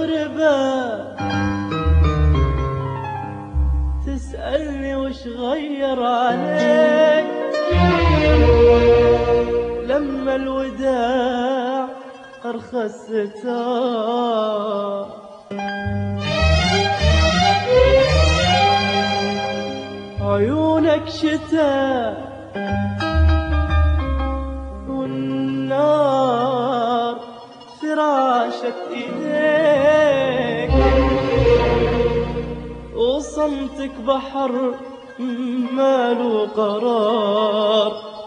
مغربة تسألني وش غير عليك لما الوداع أرخص ستار. عيونك شتاء والنار فراشة ايديك وصمتك بحر ماله قرار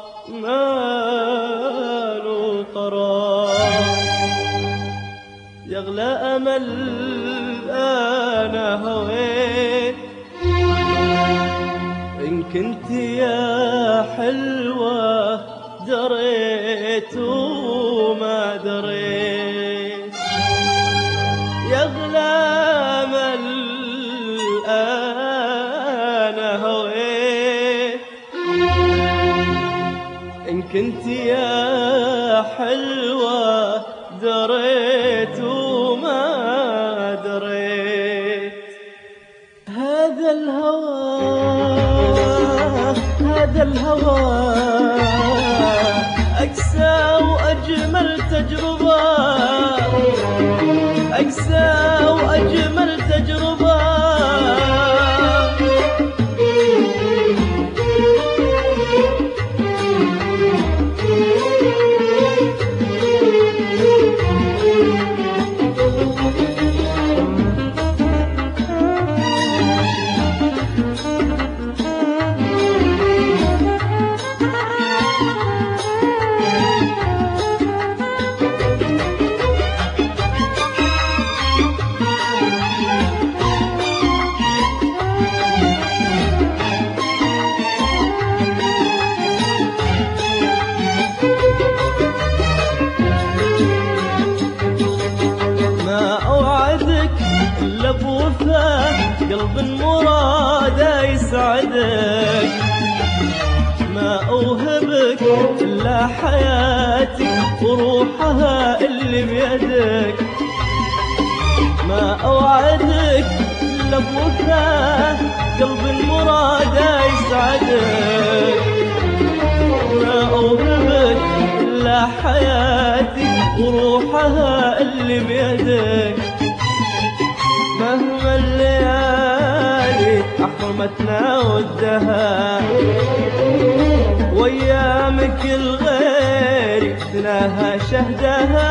ماله قرار. يغلى أمل أنا هويت إن كنت يا حلوة دريت وما دريت. يغلى أمل أنا هويت إن كنت يا حلوة دريت وما دريت. هذا الهوى أقسى وأجمل تجربة أقسى وأجمل تجربة. قلب مراد يسعدك ما أوهبك إلا حياتي وروحها اللي بيدك. ما أوعدك إلا بوفاء قلب مراد يسعدك ما أوهبك إلا حياتي وروحها اللي بيدك. مهما الليالي أحرمتنا ودها وأيامك الغير تناهى شهدها.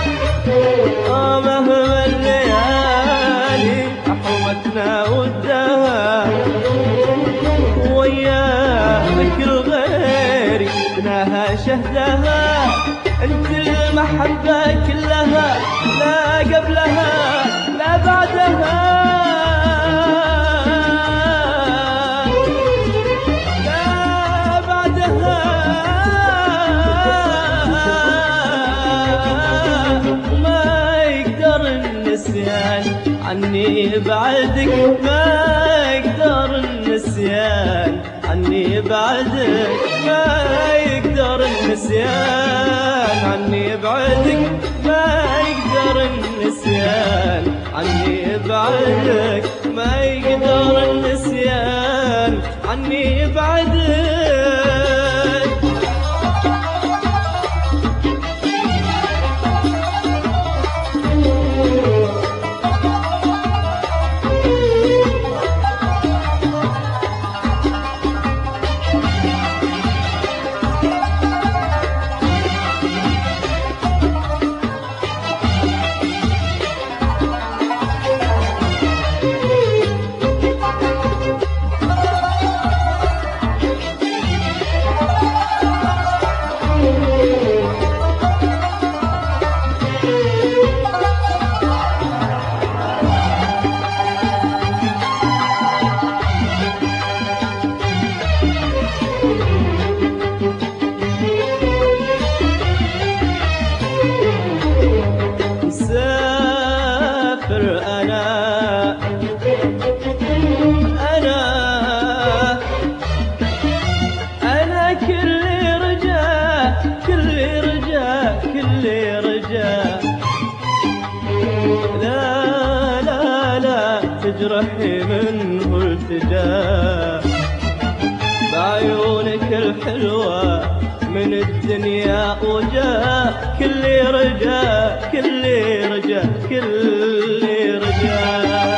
مهما الليالي أحرمتنا ودها وأيامك الغير تناهى شهدها. انت المحبة كلها لا قبلها لا بعدها لا بعدها. ما يقدر النسيان عني بعدك ما يقدر النسيان عني بعدك ما يقدر النسيان عني بعدك ما يقدر النسيان عني بعدك ما يقدر النسيان عني بعدك. تجرحي منه التجاه، بعيونك الحلوة من الدنيا وجاه، كل رجاء كل رجاء كل رجاء.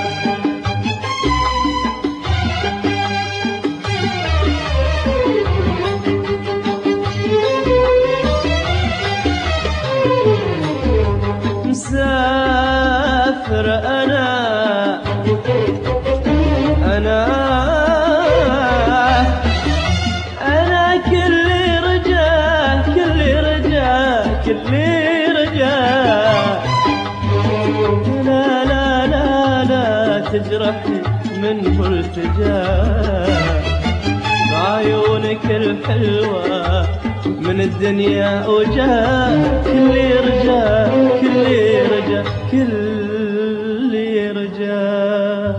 مسافر أنا كل رجاء كل رجاء كل رجاء. لا لا لا لا تجرحني منه التجاه، بعيونك الحلوة من الدنيا وجاه، كل رجاء كل رجاء كل رجاء.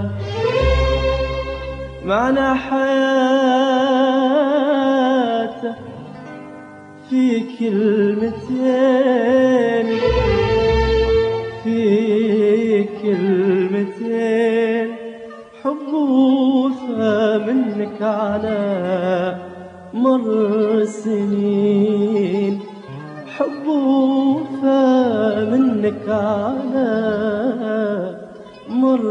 معنى حياته في كلمتين، في كلمتين، حب وفا منك على مر السنين، حب وفا منك على مر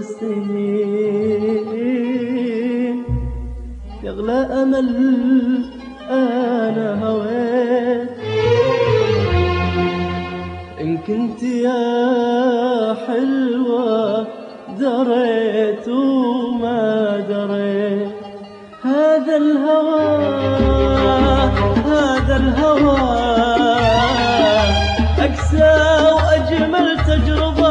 السنين. يغلى أمل أنا هويت إن كنت يا حلوة دريت وما دريت. هذا الهوى هذا الهوى أقسى وأجمل تجربة